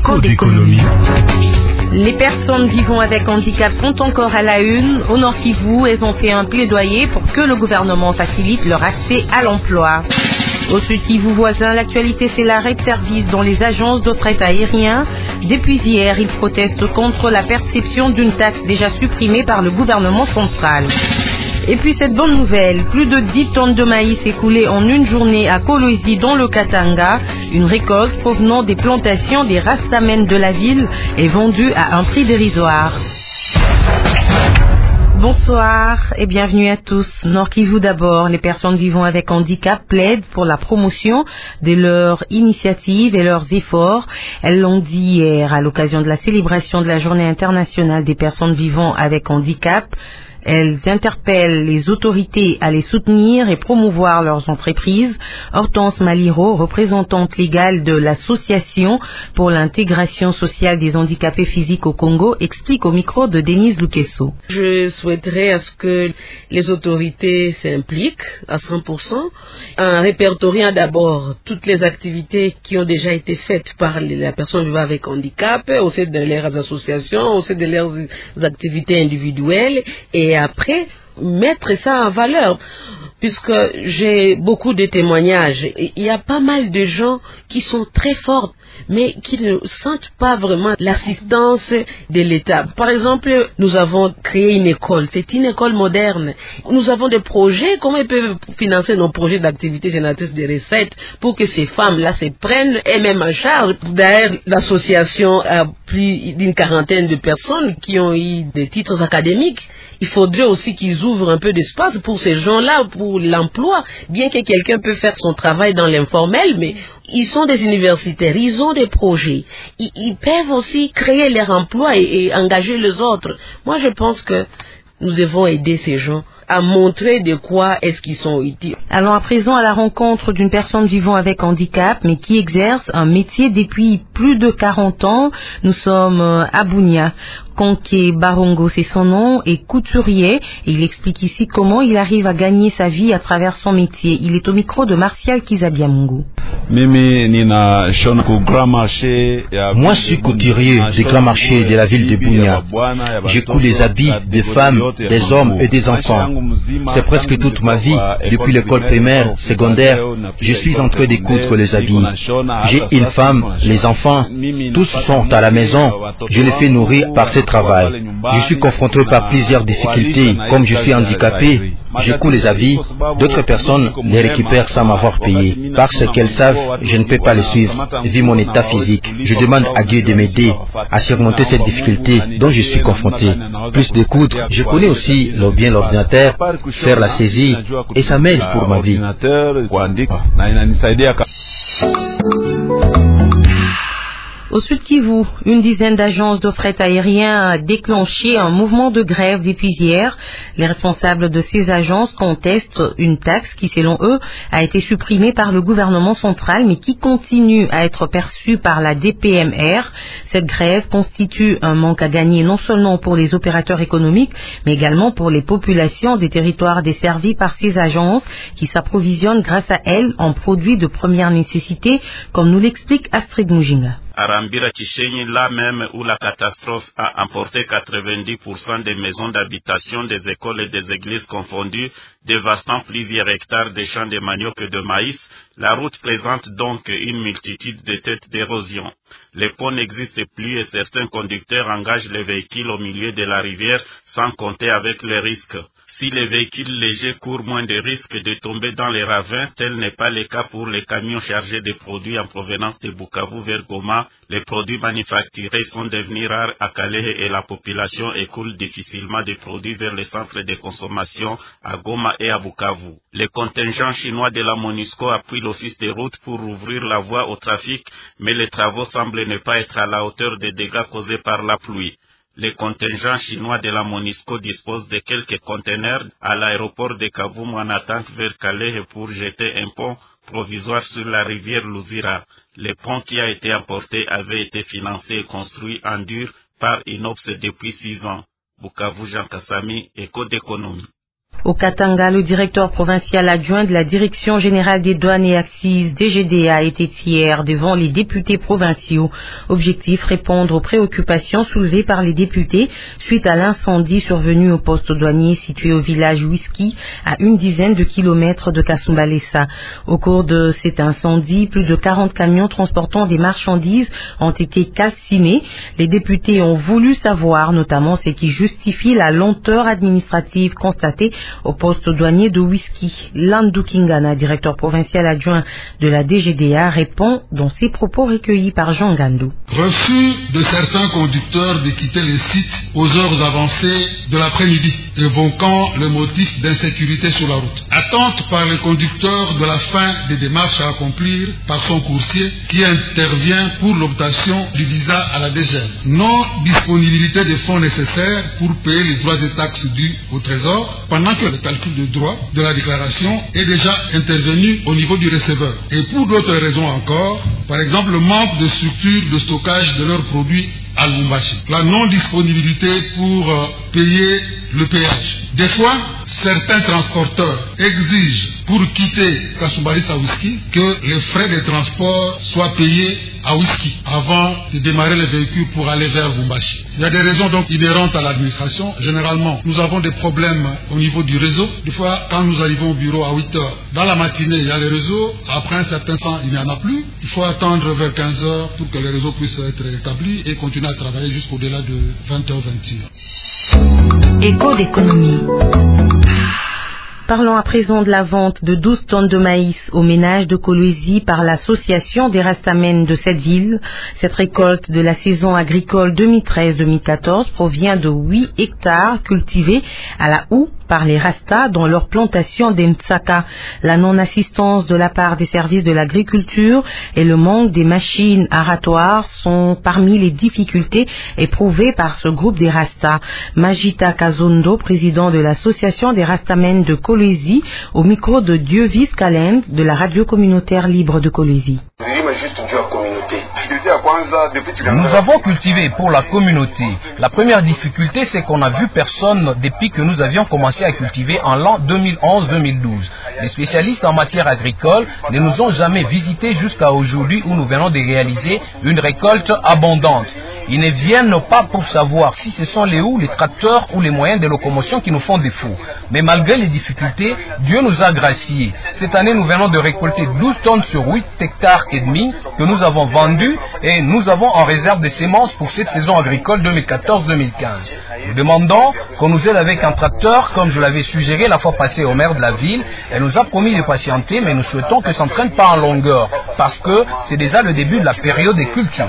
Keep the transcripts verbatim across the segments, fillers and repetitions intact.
Écho d'économie. Les personnes vivant avec handicap sont encore à la une. Au Nord Kivu, elles ont fait un plaidoyer pour que le gouvernement facilite leur accès à l'emploi. Au Sud Kivu voisin, l'actualité c'est l'arrêt de service dans les agences de fret aérien. Depuis hier, ils protestent contre la perception d'une taxe déjà supprimée par le gouvernement central. Et puis cette bonne nouvelle, plus de dix tonnes de maïs écoulées en une journée à Kolwezi dans le Katanga. Une récolte provenant des plantations des Rastamènes de la ville est vendue à un prix dérisoire. Bonsoir et bienvenue à tous. Nord Kivu d'abord, les personnes vivant avec handicap plaident pour la promotion de leurs initiatives et leurs efforts. Elles l'ont dit hier à l'occasion de la célébration de la Journée internationale des personnes vivant avec handicap. Elles interpellent les autorités à les soutenir et promouvoir leurs entreprises. Hortense Maliro, représentante légale de l'Association pour l'intégration sociale des handicapés physiques au Congo, explique au micro de Denise Lukesso. Je souhaiterais à ce que les autorités s'impliquent à cent pour cent en répertoriant d'abord toutes les activités qui ont déjà été faites par les personnes vivant avec handicap, au sein de leurs associations, au sein de leurs activités individuelles, et Et après, mettre ça en valeur, puisque j'ai beaucoup de témoignages. Il y a pas mal de gens qui sont très forts, mais qui ne sentent pas vraiment l'assistance de l'État. Par exemple, nous avons créé une école, c'est une école moderne. Nous avons des projets, comment ils peuvent financer nos projets d'activité génératrice de recettes pour que ces femmes-là se prennent elles-mêmes en charge. D'ailleurs, l'association a plus d'une quarantaine de personnes qui ont eu des titres académiques. Il faudrait aussi qu'ils ouvrent un peu d'espace pour ces gens-là, pour l'emploi. Bien que quelqu'un peut faire son travail dans l'informel, mais ils sont des universitaires, ils ont des projets. Ils, ils peuvent aussi créer leur emploi et, et engager les autres. Moi, je pense que nous devons aider ces gens à montrer de quoi est-ce qu'ils sont utiles. Allons à présent à la rencontre d'une personne vivant avec handicap, mais qui exerce un métier depuis plus de quarante ans. Nous sommes à Bunia. Konke Barongo, c'est son nom, est couturier et il explique ici comment il arrive à gagner sa vie à travers son métier. Il est au micro de Martial Kizabiamungu. Moi, je suis couturier des grands marchés de la ville de Bunia. Je couds les habits des femmes, des hommes et des enfants. C'est presque toute ma vie. Depuis l'école primaire, secondaire, je suis en train de coudre les habits. J'ai une femme, les enfants, tous sont à la maison. Je les fais nourrir par ce travail. Je suis confronté par plusieurs difficultés. Comme je suis handicapé, je couds les habits. D'autres personnes les récupèrent sans m'avoir payé. Parce qu'elles savent, je ne peux pas les suivre, vu mon état physique. Je demande à Dieu de m'aider à surmonter cette difficulté dont je suis confronté. Plus de coudre, je connais aussi bien l'ordinateur, faire la saisie, et ça m'aide pour ma vie. Au Sud Kivu, une dizaine d'agences de fret aérien a déclenché un mouvement de grève depuis hier. Les responsables de ces agences contestent une taxe qui, selon eux, a été supprimée par le gouvernement central, mais qui continue à être perçue par la D P M R. Cette grève constitue un manque à gagner non seulement pour les opérateurs économiques, mais également pour les populations des territoires desservis par ces agences qui s'approvisionnent grâce à elles en produits de première nécessité, comme nous l'explique Astrid Mujinga. À Rambira Chishenyi, là même où la catastrophe a emporté quatre-vingt-dix pour cent des maisons d'habitation, des écoles et des églises confondues, dévastant plusieurs hectares de champs de manioc et de maïs, la route présente donc une multitude de têtes d'érosion. Les ponts n'existent plus et certains conducteurs engagent les véhicules au milieu de la rivière sans compter avec les risques. Si les véhicules légers courent moins de risques de tomber dans les ravins, tel n'est pas le cas pour les camions chargés de produits en provenance de Bukavu vers Goma. Les produits manufacturés sont devenus rares à Calais et la population écoule difficilement des produits vers les centres de consommation à Goma et à Bukavu. Les contingents chinois de la MONUSCO appuient l'office des routes pour ouvrir la voie au trafic, mais les travaux semblent ne pas être à la hauteur des dégâts causés par la pluie. Les contingents chinois de la MONUSCO disposent de quelques conteneurs à l'aéroport de Kavumu en attente vers Calais pour jeter un pont provisoire sur la rivière Luzira. Le pont qui a été emporté avait été financé et construit en dur par Inops depuis six ans. Bukavu, Jean Kassami, Écho d'économie. Au Katanga, le directeur provincial adjoint de la Direction générale des douanes et accises D G D A était hier devant les députés provinciaux. Objectif, répondre aux préoccupations soulevées par les députés suite à l'incendie survenu au poste douanier situé au village Whisky à une dizaine de kilomètres de Kasumbalesa. Au cours de cet incendie, plus de quarante camions transportant des marchandises ont été calcinés. Les députés ont voulu savoir notamment ce qui justifie la lenteur administrative constatée au poste douanier de Whisky. Landou Kingana, directeur provincial adjoint de la D G D A, répond dans ses propos recueillis par Jean Gandou. Refus de certains conducteurs de quitter les sites aux heures avancées de l'après-midi, évoquant le motif d'insécurité sur la route. Attente par les conducteurs de la fin des démarches à accomplir par son coursier qui intervient pour l'obtention du visa à la D G M. Non disponibilité des fonds nécessaires pour payer les droits et taxes dus au Trésor, pendant que le calcul de droits de la déclaration est déjà intervenu au niveau du receveur. Et pour d'autres raisons encore, par exemple le manque de structures de stockage de leurs produits à Lubumbashi, la non-disponibilité pour euh, payer le péage. Des fois, certains transporteurs exigent pour quitter Kasumbalesa Whisky que les frais de transport soient payés à Whisky avant de démarrer les véhicules pour aller vers Lubumbashi. Il y a des raisons donc inhérentes à l'administration. Généralement, nous avons des problèmes au niveau du réseau. Des fois, quand nous arrivons au bureau à huit heures, dans la matinée, il y a les réseaux. Après un certain temps, il n'y en a plus. Il faut attendre vers quinze heures pour que les réseaux puissent être établis et continuer à travailler jusqu'au-delà de vingt heures, vingt et une heures. Écho d'économie. Parlons à présent de la vente de douze tonnes de maïs aux ménages de Kolwezi par l'association des Rastamènes de cette ville. Cette récolte de la saison agricole deux mille treize deux mille quatorze provient de huit hectares cultivés à la houe par les Rastas dans leur plantation d'Emtsaka. La non-assistance de la part des services de l'agriculture et le manque des machines aratoires sont parmi les difficultés éprouvées par ce groupe des Rastas. Majita Kazondo, président de l'association des Rastamènes de Kolwezi, au micro de Dievis Kalend de la radio communautaire libre de Kolwezi. Nous avons cultivé pour la communauté. La première difficulté, c'est qu'on n'a vu personne depuis que nous avions commencé à cultiver en l'an deux mille onze deux mille douze. Les spécialistes en matière agricole ne nous ont jamais visités jusqu'à aujourd'hui où nous venons de réaliser une récolte abondante. Ils ne viennent pas pour savoir si ce sont les houes, les tracteurs ou les moyens de locomotion qui nous font défaut. Mais malgré les difficultés, Dieu nous a graciés. Cette année, nous venons de récolter douze tonnes sur huit hectares et demi que nous avons vendus et nous avons en réserve des semences pour cette saison agricole deux mille quatorze deux mille quinze. Nous demandons qu'on nous aide avec un tracteur, comme je l'avais suggéré la fois passée au maire de la ville. Elle nous a promis de patienter, mais nous souhaitons que ça ne traîne pas en longueur, parce que c'est déjà le début de la période des cultures.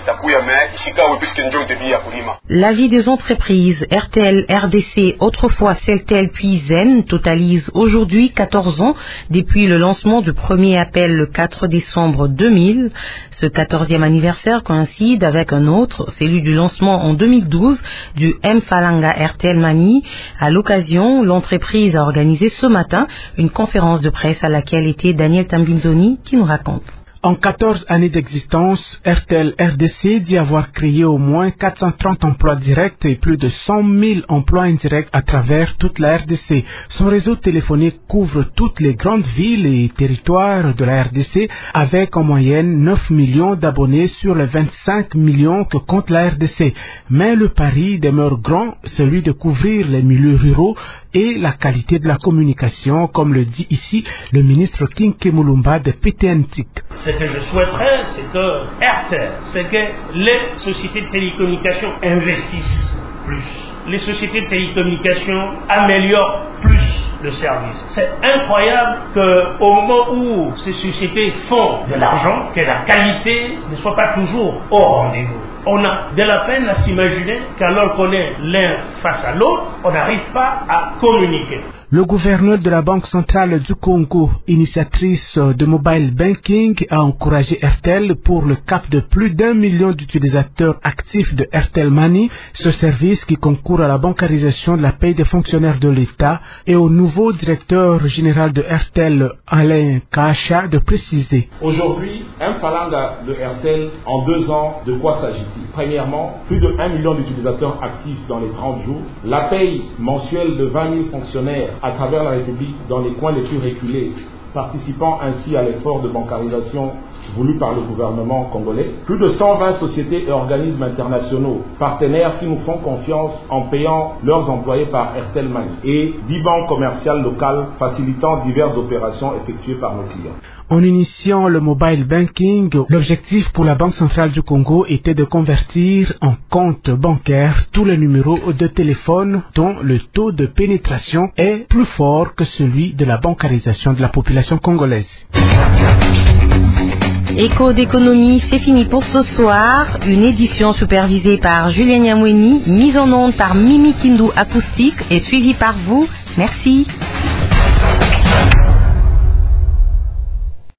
L'avis des entreprises R T L, R D C, autrefois Celtel puis Zen, totalise aujourd'hui quatorze ans depuis le lancement du premier appel le quatre décembre deux mille. Ce quatorzième anniversaire coïncide avec un autre, celui du lancement en deux mille douze du M-Falanga R T L Mani. À l'occasion, l'entreprise a organisé ce matin une conférence de presse à laquelle était Daniel Tambinzoni qui nous raconte. En quatorze années d'existence, R T L R D C dit avoir créé au moins quatre cent trente emplois directs et plus de cent mille emplois indirects à travers toute la R D C. Son réseau téléphonique couvre toutes les grandes villes et territoires de la R D C avec en moyenne neuf millions d'abonnés sur les vingt-cinq millions que compte la R D C. Mais le pari demeure grand, celui de couvrir les milieux ruraux et la qualité de la communication, comme le dit ici le ministre Kinke Mulumba de P T N T I C. Ce que je souhaiterais, c'est que R T L, c'est que les sociétés de télécommunications investissent plus. Les sociétés de télécommunications améliorent plus le service. C'est incroyable qu'au moment où ces sociétés font de l'argent, que la qualité ne soit pas toujours au rendez-vous. On a de la peine à s'imaginer qu'alors qu'on est l'un face à l'autre, on n'arrive pas à communiquer. Le gouverneur de la Banque centrale du Congo, initiatrice de mobile banking, a encouragé R T L pour le cap de plus d'un million d'utilisateurs actifs de R T L Money, ce service qui concourt à la bancarisation de la paie des fonctionnaires de l'État, et au nouveau directeur général de R T L, Alain Kacha, de préciser. Aujourd'hui, un Falanga de R T L, en deux ans, de quoi s'agit-il? Premièrement, plus de un million d'utilisateurs actifs dans les trente jours, la paie mensuelle de vingt mille fonctionnaires à travers la République dans les coins les plus reculés, participant ainsi à l'effort de bancarisation voulu par le gouvernement congolais. Plus de cent vingt sociétés et organismes internationaux, partenaires qui nous font confiance en payant leurs employés par Airtel Money et dix banques commerciales locales facilitant diverses opérations effectuées par nos clients. En initiant le mobile banking, l'objectif pour la Banque centrale du Congo était de convertir en compte bancaire tous les numéros de téléphone dont le taux de pénétration est plus fort que celui de la bancarisation de la population congolaise. Écho d'économie, c'est fini pour ce soir. Une édition supervisée par Julien Nyamweni, mise en onde par Mimi Kindu Acoustique et suivie par vous. Merci.